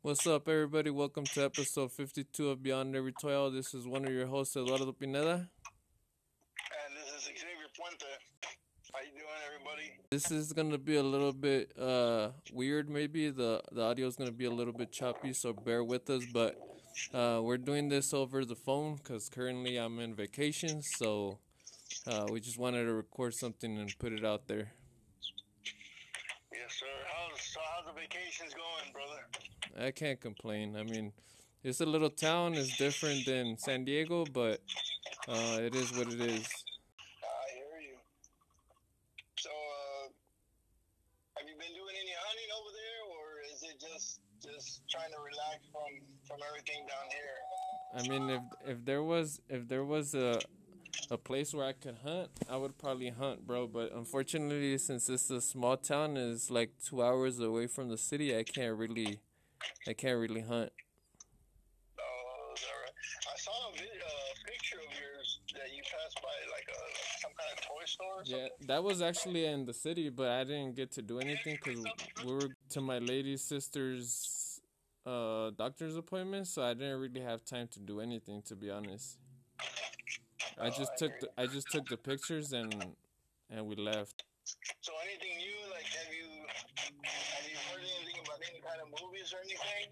What's up, everybody? Welcome to episode 52 of Beyond Every Toil. This is one of your hosts, Eduardo Pineda. And this is Xavier Puente. How you doing, everybody? This is gonna be a little bit weird. Maybe the audio is gonna be a little bit choppy, so bear with us. But we're doing this over the phone because currently I'm in vacation, so we just wanted to record something and put it out there. Yes, sir. How's the vacations going, brother? I can't complain. I mean, it's a little town. It's different than San Diego, but it is what it is. I hear you. So, have you been doing any hunting over there, or is it just trying to relax from everything down here? I mean, if there was a place where I could hunt, I would probably hunt, bro. But unfortunately, since it's a small town, is like 2 hours away from the city, I can't really hunt. Oh, is that right? I saw a picture of yours that you passed by, like some kind of toy store or Yeah, something. that was actually in the city, but I didn't get to do anything because we were to my lady sister's doctor's appointment, so I didn't really have time to do anything, to be honest. I hear you. I just took the pictures and we left. So, anything new? Like, have you heard anything about any kind of movies or anything?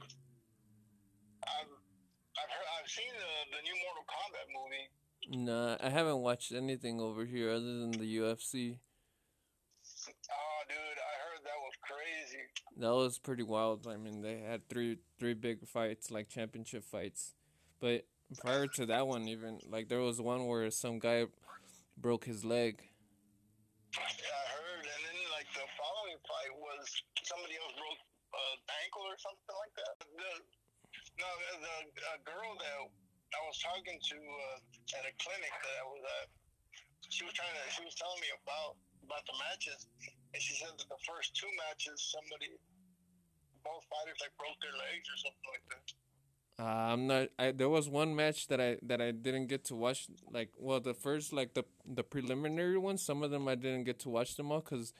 I've seen the new Mortal Kombat movie. Nah, I haven't watched anything over here other than the UFC. Oh, dude, I heard that was crazy. That was pretty wild. I mean, they had three big fights, like championship fights. But prior to that one, even like there was one where some guy broke his leg. Yeah, I heard. And then like the following fight was somebody else broke an ankle or something like that. The girl that I was talking to at a clinic that I was at, she was telling me about the matches, and she said that the first two matches, both fighters like broke their legs or something like that. I'm not. There was one match that I didn't get to watch. Like, well, the first the preliminary ones. Some of them I didn't get to watch them all because,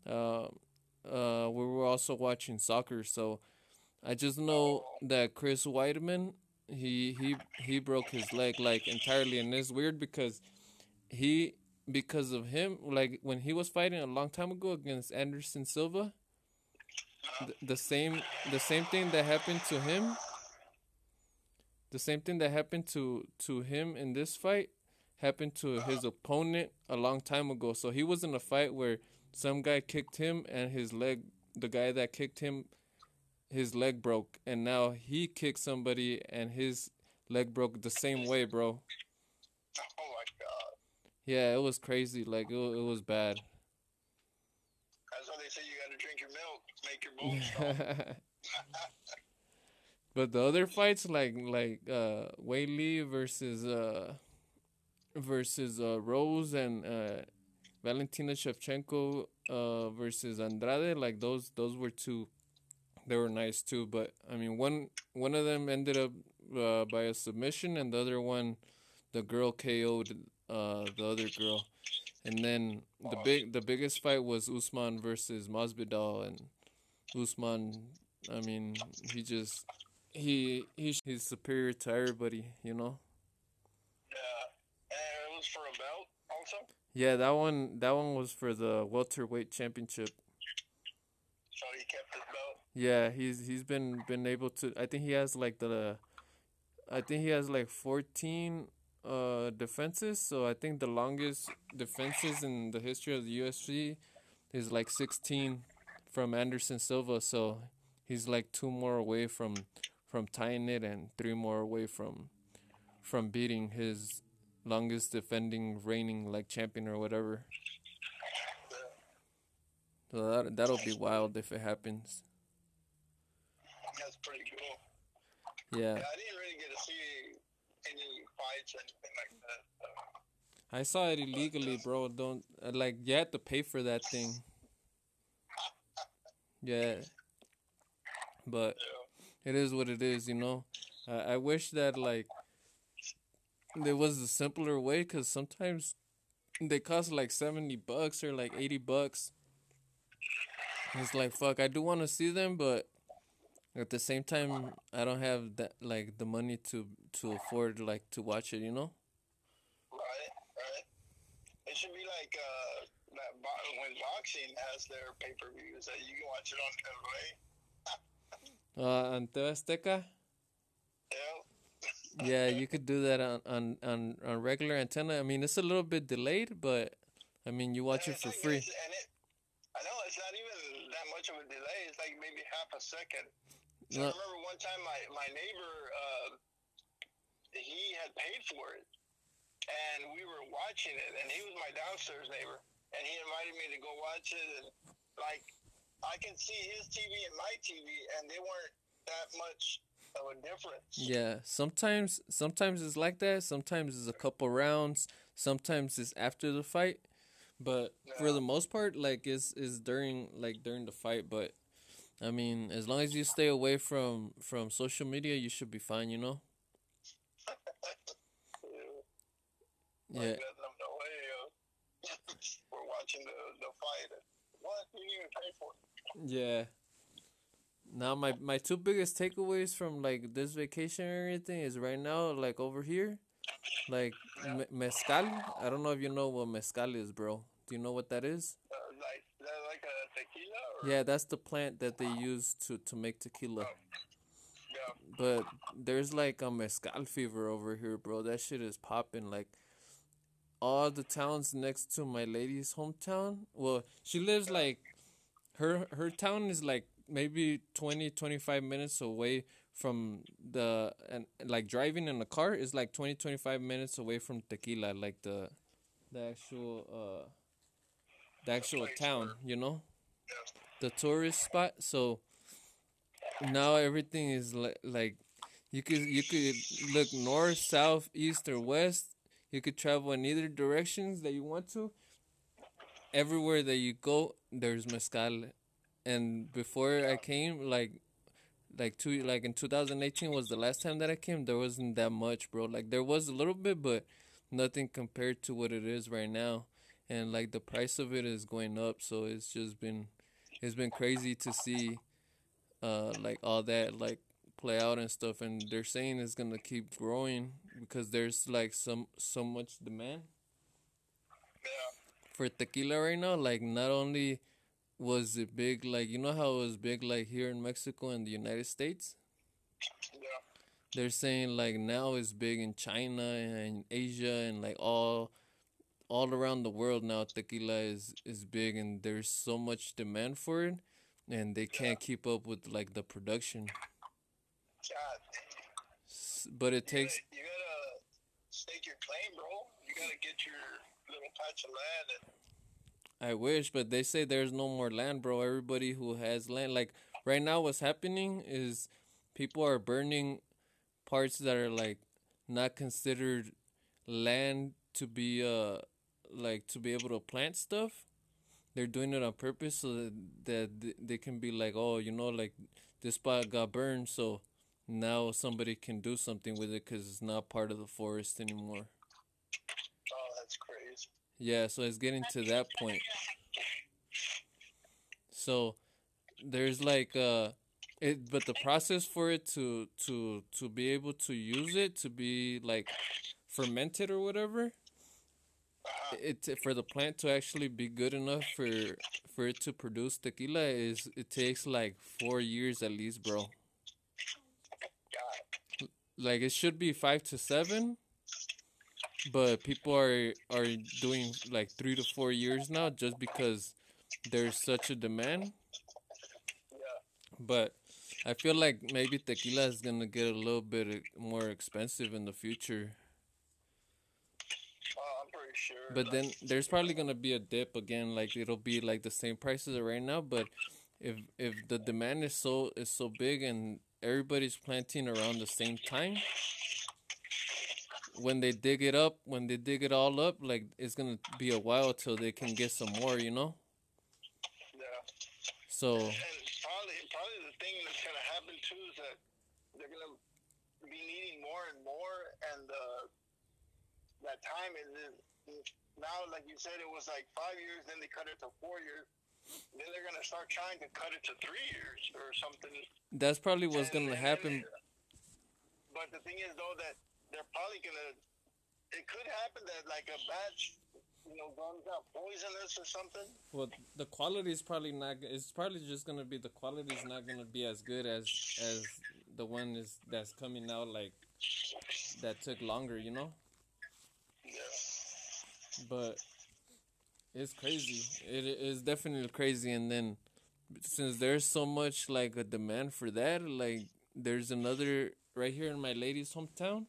we were also watching soccer. So I just know that Chris Weidman, he broke his leg like entirely, and it's weird he because of him, like when he was fighting a long time ago against Anderson Silva, the same thing that happened to him, the same thing that happened to him in this fight happened to his opponent a long time ago. So he was in a fight where some guy kicked him and the guy that kicked him, his leg broke, and now he kicked somebody and his leg broke the same way, bro. Oh my god! Yeah, it was crazy. Like it was bad. That's why they say you got to drink your milk, make your bones strong. But the other fights, like Wei Li versus Rose and Valentina Shevchenko versus Andrade, like those were two. They were nice too. But I mean, one of them ended up by a submission, and the other one, the girl KO'd the other girl. And then the biggest fight was Usman versus Masvidal, and Usman, I mean, he's superior to everybody, you know. Yeah, and it was for a belt also. Yeah, that one was for the welterweight championship. So he kept his belt. Yeah, he's been able to. I think he has like 14 defenses. So I think the longest defenses in the history of the UFC is like 16 from Anderson Silva. So he's like two more away from tying it and three more away from beating his longest defending reigning like champion or whatever. So that'll be wild if it happens. That's pretty cool. Yeah. Yeah, I didn't really get to see any fights or anything like that. I saw it illegally, bro. Don't like you had to pay for that thing. Yeah, but Yeah. it is what it is, you know. I wish that like there was a simpler way, because sometimes they cost like $70 or like $80. It's like fuck. I do want to see them, but At the same time, I don't have that like the money to afford like to watch it. You know? Right, right. It should be like when boxing has their pay per views that you can watch it on LA. Ante Azteca. Yeah. Yeah, you could do that on regular antenna. I mean, it's a little bit delayed, but I mean, you watch And it it's for like free. I know it's not even that much of a delay. It's like maybe half a second. So I No, remember one time my neighbor he had paid for it, and we were watching it, and he was my downstairs neighbor, and he invited me to go watch it, and like I can see his TV and my TV, and they weren't that much of a difference. yeah. Sometimes it's like that. Sometimes it's a couple rounds. Sometimes it's after the fight. But for Yeah. the most part, like is during the fight. But I mean, as long as you stay away from social media, you should be fine. You know? Like Yeah, letting them know, hey, we're watching the fight. What? You didn't even pay for it. yeah. Now my two biggest takeaways from like this vacation or anything is right now like over here like Yeah. mezcal. I don't know if you know what mezcal is, bro. Do you know what that is? Like that, like a tequila or Yeah, that's the plant that they use to make tequila. oh, yeah. But there's like a mezcal fever over here, bro. That shit is popping. Like all the towns next to my lady's hometown. Well, she lives like her town is like maybe 20-25 minutes away from the and like driving in a car is like 20-25 minutes away from tequila, like the actual the The actual place town, where you know, yeah. the tourist spot. So now everything is like you could look north, south, east, or west. You could travel in either directions that you want to. Everywhere that you go, there's mezcal. And before I Yeah. came, like in 2018 was the last time that I came. There wasn't that much, bro. Like there was a little bit, but nothing compared to what it is right now. And like the price of it is going up, so it's been crazy to see like all that like play out and stuff. And they're saying it's gonna keep growing because there's like so much demand Yeah. for tequila right now. Like not only was it big, like you know how it was big like here in Mexico and the United States. Yeah. They're saying like now it's big in China and Asia and like all around the world now. Tequila is big and there's so much demand for it, and they Yeah. can't keep up with like the production. God, But it takes. you gotta stake your claim, bro. You gotta get your little patch of land and I wish, but they say there's no more land, bro. Everybody who has land, like right now, what's happening is people are burning parts that are like not considered land to be like to be able to plant stuff. They're doing it on purpose so that they can be like, oh, like this spot got burned, so now somebody can do something with it because it's not part of the forest anymore. oh, that's crazy. Yeah, so it's getting to that point. So there's like it, but the process for it to be able to use it to be like fermented or whatever, it for the plant to actually be good enough for it to produce tequila is it takes like 4 years at least, bro. God, Like it should be 5 to 7, but people are doing like 3 to 4 years now just because there's such a demand. yeah. But I feel like maybe tequila is gonna get a little bit more expensive in the future. I'm pretty sure. But Like, then there's probably gonna be a dip again. Like it'll be like the same prices right now. But if the demand is so big and everybody's planting around the same time, when they dig it all up, like it's gonna be a while till they can get some more. yeah. So And probably the thing that's gonna happen too is that they're gonna be needing more and more, and that time is now, like you said, it was like 5 years, then they cut it to 4 years. then they're gonna start trying to cut it to 3 years or something. That's probably what's And gonna and then, happen. but the thing is though that they're probably gonna. It could happen that like a batch, comes out poisonous or something. Well, the quality is probably not. It's probably just gonna be the quality is not gonna be as good as the one is that's coming out like that took longer, you know. Yeah. But it's crazy. It is definitely crazy. And then since there's so much like a demand for that, like there's another right here in my lady's hometown.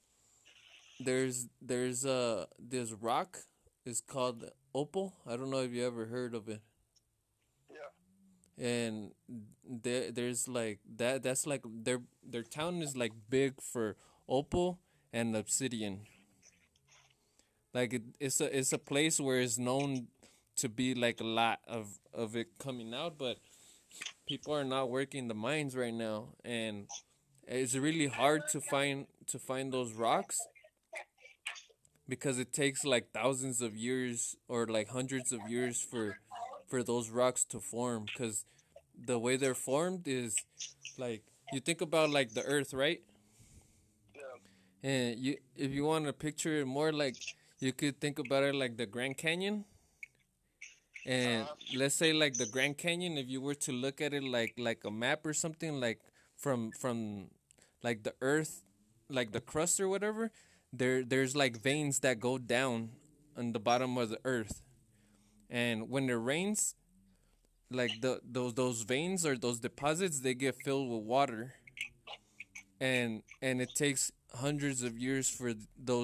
There's this rock. It's called opal. I don't know if you ever heard of it. Yeah. And there's like that. That's like their town is like big for opal and obsidian. Like it's a place where it's known to be like a lot of it coming out, but people are not working the mines right now, and it's really hard to find those rocks because it takes like thousands of years or like hundreds of years for those rocks to form, because the way they're formed is like you think about like the earth, right? Yeah. And you if you want to picture it more, like you could think about it like the Grand Canyon. And Uh, let's say like the Grand Canyon, if you were to look at it like a map or something, like from like the earth, like the crust or whatever, there's like veins that go down on the bottom of the earth. And when it rains, like those veins or those deposits, they get filled with water. And it takes hundreds of years for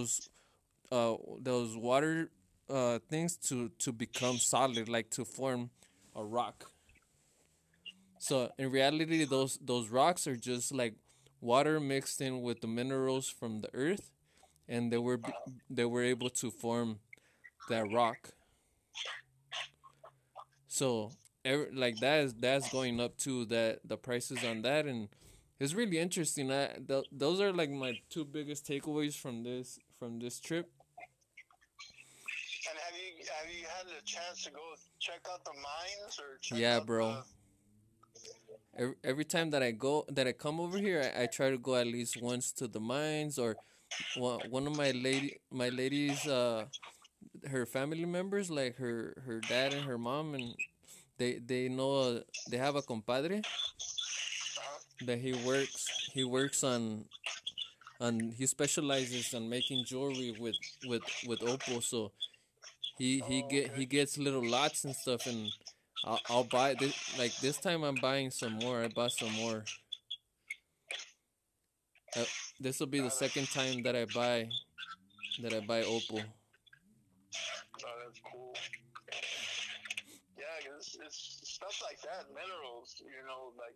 those water things to become solid, like to form a rock. So in reality, those rocks are just like water mixed in with the minerals from the earth, and they were able to form that rock. So like that's going up too. That the prices on that, and it's really interesting. Those are like my two biggest takeaways from this trip. and have you had a chance to go check out the mines or check Yeah, out bro. the? Every time that I come over here, I try to go at least once to the mines, or one of my ladies her family members, like her dad and her mom, and they know they have a compadre that he works on he specializes on making jewelry with opal. So Oh, he okay. gets little lots and stuff, and I'll buy this. Like this time I'm buying some more. I bought some more. uh, this will be the That's, second time that I buy opal. that's cool. Yeah, 'cause it's stuff like that, minerals. Like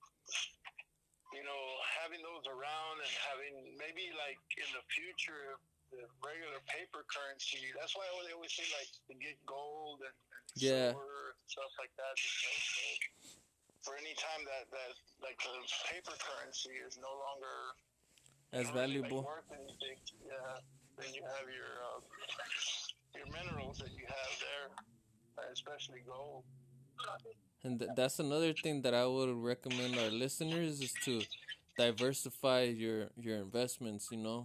having those around and having maybe like in the future the regular paper currency. That's why they always say like to get gold and Yeah, silver and stuff like that. Because for any time that like the paper currency is no longer as really like valuable. worth anything, yeah, then you have your minerals that you have there, especially gold. And that's another thing that I would recommend our listeners is to diversify your investments.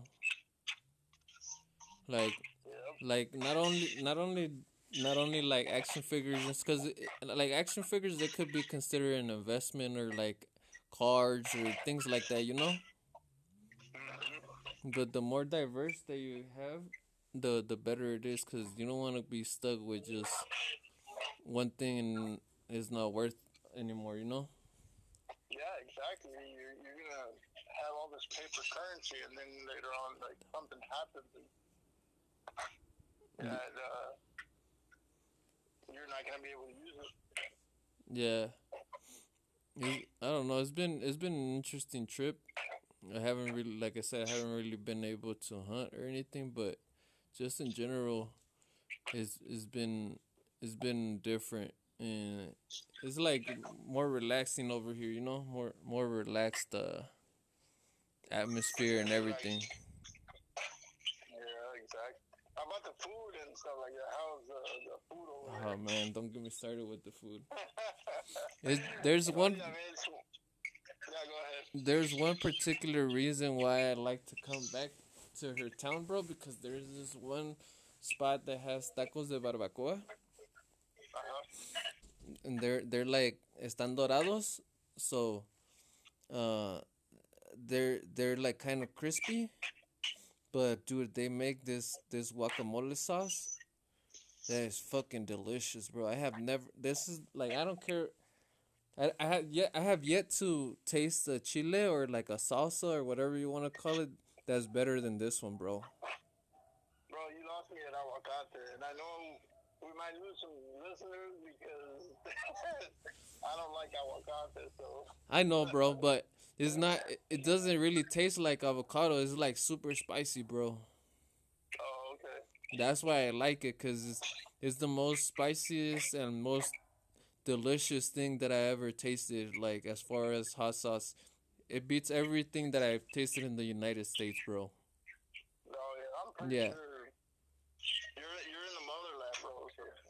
Like Yeah. like not only like action figures, because like action figures, they could be considered an investment, or like cards or things like that. Mm-hmm. But the more diverse that you have, the better it is, because you don't want to be stuck with just one thing and it's not worth anymore. Yeah, exactly. You're gonna have all this paper currency, and then later on, like something happens, and you're not gonna be able to use it. Yeah, I don't know. It's been an interesting trip. I haven't really, like I said, I haven't really been able to hunt or anything, but just in general, it's been different, and it's like more relaxing over here. More relaxed atmosphere and More everything. relaxed. Yeah, exactly. I'm about the food and stuff like that? How's the food over Oh there? man, don't get me started with the food. Oh, yeah, man. Yeah, go ahead. There's one particular reason why I like to come back to her town, bro, because there's this one spot that has tacos de barbacoa, Uh-huh. and they're like están dorados, so uh they're like kind of crispy, but dude, they make this guacamole sauce that is fucking delicious, bro. I have never. This is like I don't care. I have yet to taste a chile or like a salsa or whatever you want to call it. That's better than this one, bro. Bro, you lost me at aguacate, and I know we might lose some listeners because I don't like aguacate, so. I know, bro, but it's not. It doesn't really taste like avocado. It's like super spicy, bro. Oh, okay. That's why I like it, cause it's the most spiciest and most delicious thing that I ever tasted. Like as far as hot sauce, it beats everything that I've tasted in the United States, bro. Oh, yeah, I'm pretty Yeah. sure you're in the motherland, bro.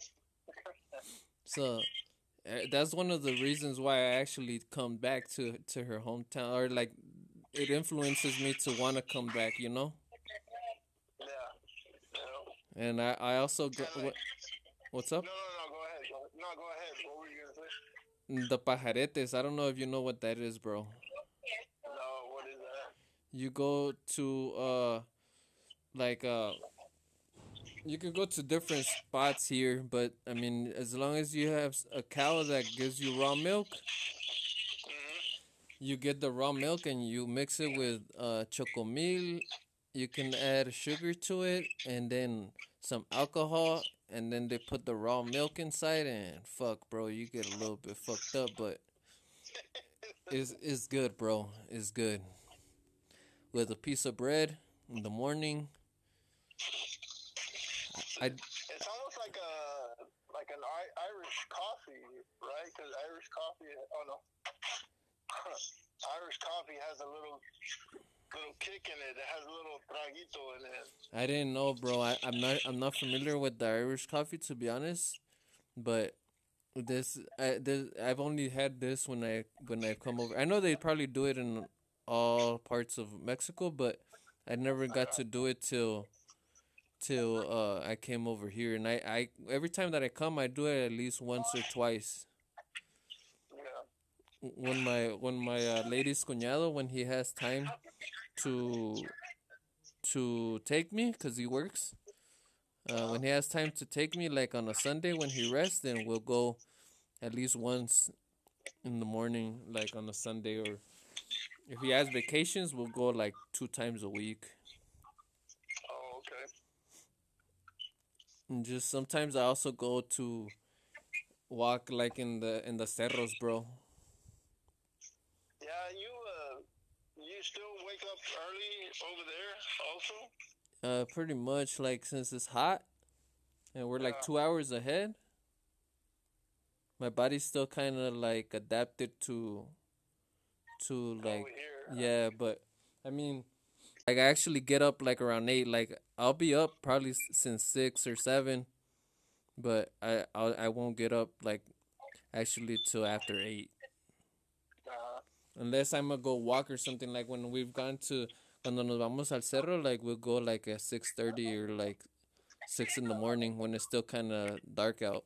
So that's one of the reasons why I actually come back to her hometown, or like it influences me to want to come back, you know. Yeah. Yeah. And I also go, And like, what's up? no, no, no. Go ahead. No, go ahead. What were you gonna say? The pajaretes. I don't know if you know what that is, bro. No, what is that? You go to like you can go to different spots here, but I mean, as long as you have a cow that gives you raw milk, you get the raw milk and you mix it with chocomil. You can add sugar to it and then some alcohol, and then they put the raw milk inside, and fuck, bro, you get a little bit fucked up, but it's good, bro. It's good with a piece of bread in the morning. I It's almost like an Irish coffee, right? Because Irish coffee. Oh no. Irish coffee has a little kick in it. It has a little traguito in it. I didn't know, bro. I'm not familiar with the Irish coffee, to be honest, but I've only had this when I come over. I know they probably do it in all parts of Mexico, but I never got to do it till I came over here, and I every time that I come, I do it at least once or twice. Yeah. When my lady's cuñado, when he has time to take me, cause he works. When he has time to take me, like on a Sunday when he rests, then we'll go at least once in the morning, like on a Sunday, or if he has vacations, we'll go like 2 times a week. Oh, okay. And just sometimes I also go to walk like in the cerros, bro. Yeah, you still wake up early over there also? Pretty much like since it's hot and we're like Yeah. 2 hours ahead, my body's still kind of like adapted to like Over here. yeah, but I mean, like I actually get up like around 8. Like I'll be up probably since 6 or 7, but I won't get up like actually till after 8, Uh, unless I'm gonna go walk or something. Like when we've gone to cuando nos vamos al cerro, like we'll go like at 6:30 or like 6 in the morning when it's still kind of dark out.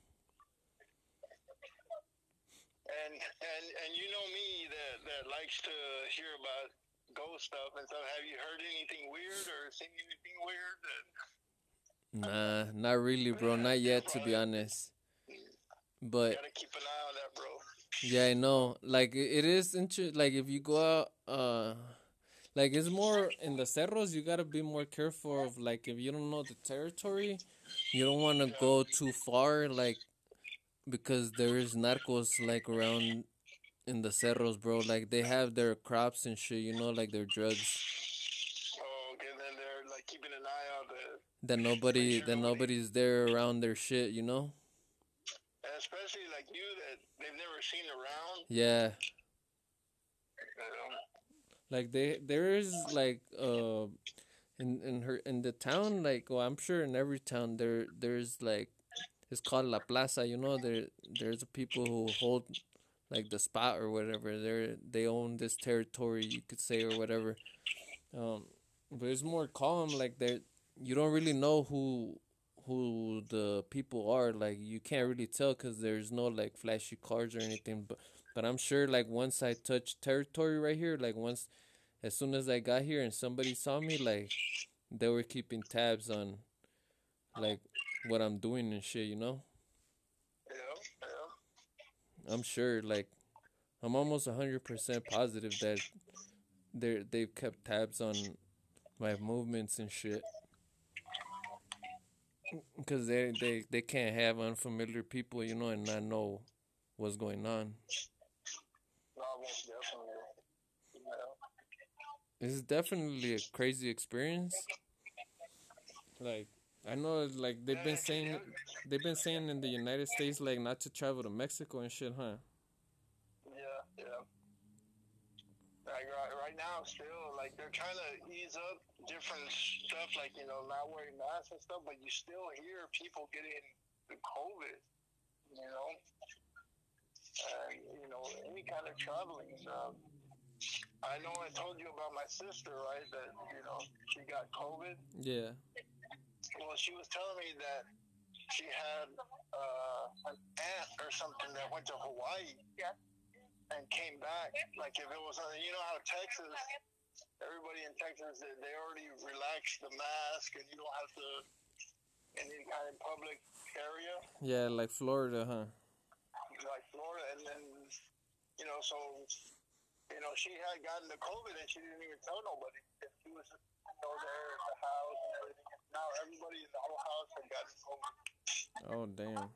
and you know me that likes to hear about ghost stuff and stuff. Have you heard anything weird or seen anything weird? Nah, not really, bro. Not yet, to be honest. But Gotta keep an eye on that, bro. yeah, I know. Like it is interesting. Like if you go out, like it's more in the cerros. You gotta be more careful of like if you don't know the territory, you don't want to go too far. Like because there is narcos like around in the cerros, bro. Like they have their crops and shit. You know, like their drugs Oh, okay. Then they're like keeping an eye out that nobody's there around their shit. You know. and especially like you that they've never seen around. Yeah. You know? Like there is like in the town, like, well, I'm sure in every town there's like, it's called La Plaza. You know, there's people who hold like the spot or whatever. They own this territory, you could say, or whatever. Um, but it's more calm. Like, there, you don't really know who the people are. Like, you can't really tell because there's no like flashy cars or anything. But I'm sure, like, once I touch territory right here, like, once, as soon as I got here and somebody saw me, like, they were keeping tabs on like what I'm doing and shit. You know, Yeah, yeah. I'm sure. Like, I'm almost 100% positive that they've kept tabs on my movements and shit. Because they can't have unfamiliar people, you know, and not know what's going on. No, most definitely. Yeah. It's definitely a crazy experience. Like, I know, like, they've been saying in the United States, like, not to travel to Mexico and shit, huh? Yeah, yeah. Like right now, still, like they're trying to ease up different stuff, like not wearing masks and stuff. But you still hear people getting the COVID, you know, and any kind of traveling. I know I told you about my sister, right? That she got COVID. Yeah. Well, she was telling me that she had an aunt or something that went to Hawaii. Yeah. And came back, like if it was, how Texas, everybody in Texas, they already relaxed the mask and you don't have to, in any kind of public area. Yeah, like Florida, huh? Like Florida, and then, so, she had gotten the COVID and she didn't even tell nobody. And she was, there at the house and everything. And now everybody in the whole house had gotten COVID. Oh, damn.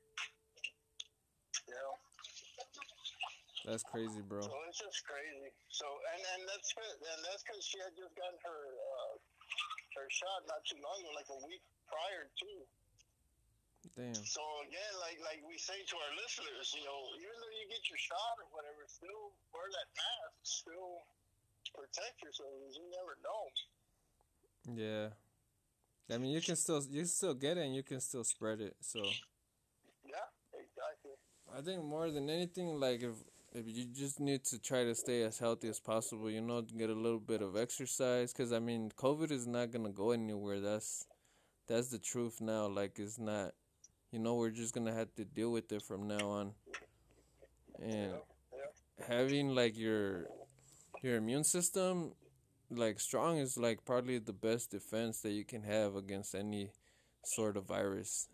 Yeah. That's crazy, bro. So it's just crazy. So and that's because she had just gotten her shot not too long ago, like a week prior too. Damn. So again, like we say to our listeners, even though you get your shot or whatever, still wear that mask. Still protect yourself. You never know. Yeah. I mean, you can still get it and you can still spread it. So. Yeah, exactly. I think more than anything, like, if you just need to try to stay as healthy as possible, get a little bit of exercise, because I mean, COVID is not gonna go anywhere. That's the truth now. Like, it's not, we're just gonna have to deal with it from now on. And having like your immune system like strong is like probably the best defense that you can have against any sort of virus.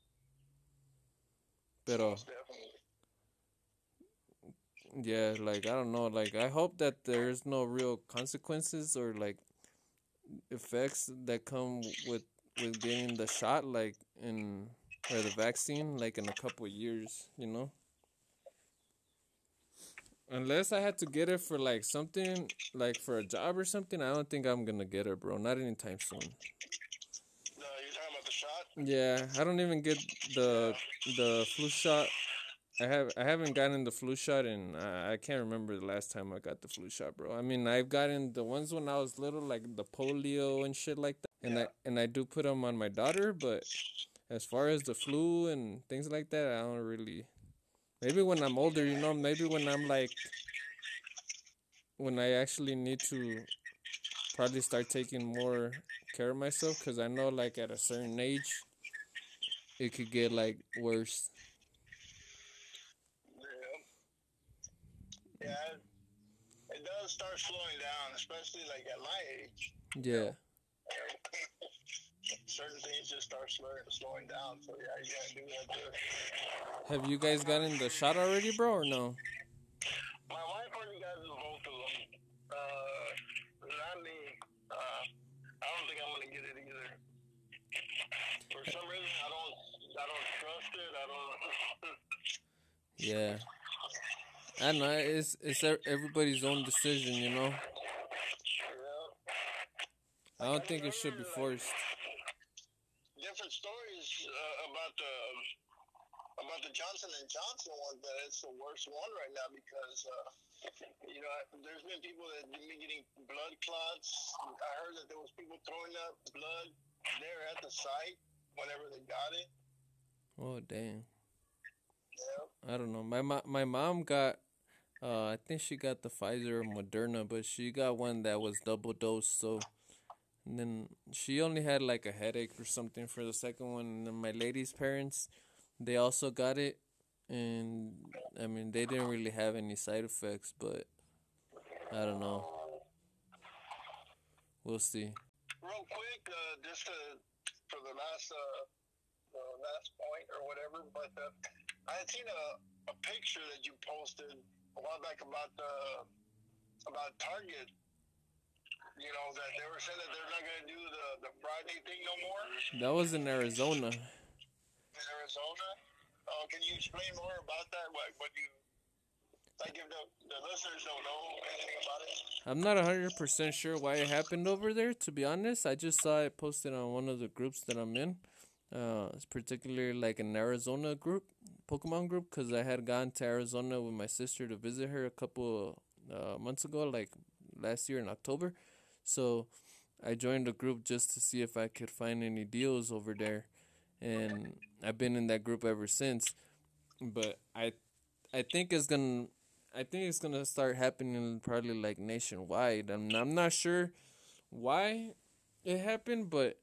Pero yeah, like, I don't know, like, I hope that there's no real consequences or like effects that come with getting the shot, like, or the vaccine, like, in a couple of years, Unless I had to get it for like something, like for a job or something, I don't think I'm gonna get it, bro. Not anytime soon. No, you're talking about the shot? Yeah, I don't even get the flu shot. I haven't gotten the flu shot, and I can't remember the last time I got the flu shot, bro. I mean, I've gotten the ones when I was little, like the polio and shit like that, and I do put them on my daughter. But as far as the flu and things like that, I don't really. Maybe when I'm older, maybe when I'm like, when I actually need to probably start taking more care of myself, because I know, like, at a certain age, it could get like worse. Yeah, it does start slowing down, especially like at my age. Yeah. Certain things just start slowing down. So yeah, you gotta do that. Have you guys gotten the shot already, bro, or no? My wife already got both of them. Not me. I don't think I'm gonna get it either. For some reason, I don't trust it. I don't. Yeah. I don't know. It's everybody's own decision, Yeah. I don't think it should be forced. Different stories about the Johnson and Johnson one. That it's the worst one right now because You know, there's been people that have been getting blood clots. I heard that there was people throwing up blood there at the site whenever they got it. Oh damn. Yeah. I don't know. My mom got I think she got the Pfizer or Moderna, but she got one that was double dose. So and then she only had like a headache or something for the second one. And then my lady's parents, they also got it, and I mean they didn't really have any side effects, but I don't know. We'll see. Real quick, just for the last point or whatever, but I had seen a picture that you posted a while back about Target. You know that they were saying that they're not going to do the Friday thing no more That was in Arizona. in Arizona. Can you explain more about that? What you like? If the listeners don't know anything about it. I'm not 100% sure why it happened over there, to be honest. I just saw it posted on one of the groups that I'm in. It's particularly like an Arizona group, Pokemon group, because I had gone to Arizona with my sister to visit her a couple months ago, like last year in October. So I joined the group just to see if I could find any deals over there. And I've been in that group ever since. But I think it's gonna start happening probably like nationwide. I'm not sure why it happened, but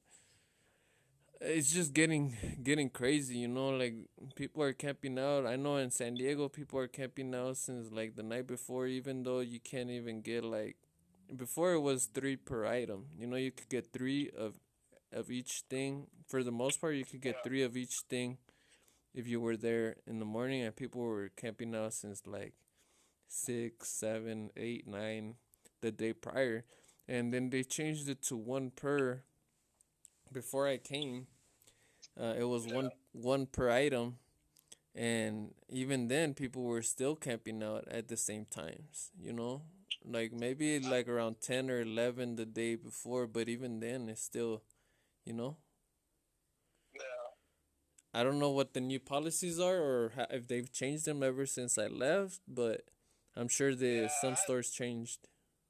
it's just getting crazy, you know. Like people are camping out. I know in San Diego people are camping out since like the night before, even though you can't even get like before it was 3 per item. You know, you could get 3 of each thing. For the most part, you could get 3 of each thing if you were there in the morning, and people were camping out since like 6, 7, 8, 9 the day prior, and then they changed it to 1 per. Before I came, it was one per item, and even then, people were still camping out at the same times. You know, like maybe like around 10 or 11 the day before, but even then, it's still, you know. Yeah. I don't know what the new policies are or if they've changed them ever since I left, but I'm sure some stores changed.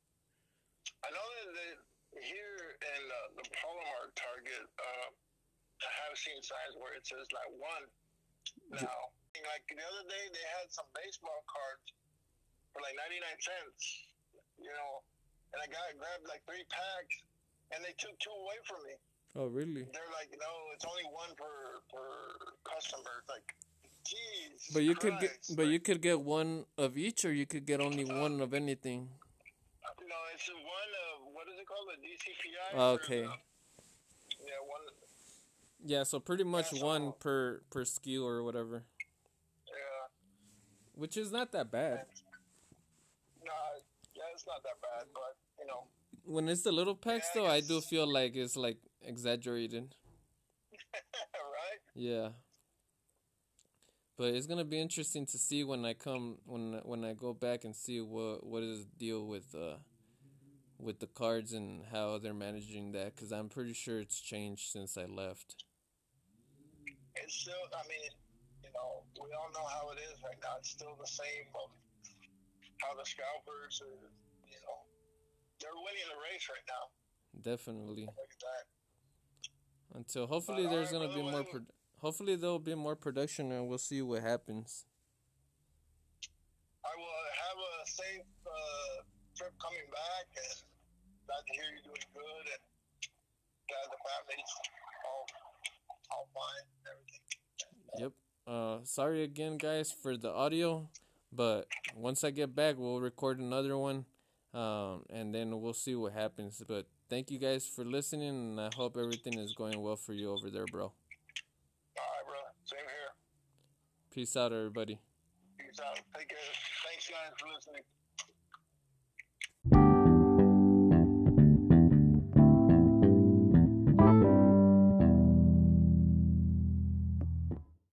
I know that here in the Palomar Target, I have seen signs where it says like 1 now. Like the other day, they had some baseball cards for like 99 cents, you know, and I grabbed like 3 packs, and they took 2 away from me. Oh, really? They're like, no, it's only 1 per customer. It's like, geez. But you could get 1 of each, or you could get only 1 of anything. No, it's 1 of what is it called, the DCPI? Okay. Yeah, 1. Yeah, so pretty much 1 per SKU or whatever. Yeah. Which is not that bad. No, yeah, it's not that bad, but you know. When it's the little packs, though, I do feel like it's like exaggerated. Right? Yeah. But it's gonna be interesting to see when I go back and see what is the deal with the cards and how they're managing that, because I'm pretty sure it's changed since I left. It's still, I mean, you know, we all know how it is right now. It's still the same of how the scalpers are, you know, they're winning the race right now. Definitely. Look at that. Until hopefully there's gonna be more. Hopefully there'll be more production, and we'll see what happens. I will have a safe trip coming back, and glad to hear you're doing good, and glad the family's all fine and everything. Yep. Sorry again, guys, for the audio, but once I get back, we'll record another one, and then we'll see what happens. But thank you guys for listening, and I hope everything is going well for you over there, bro. All right, brother. Same here. Peace out, everybody. Peace out. Take care. Thanks, guys, for listening.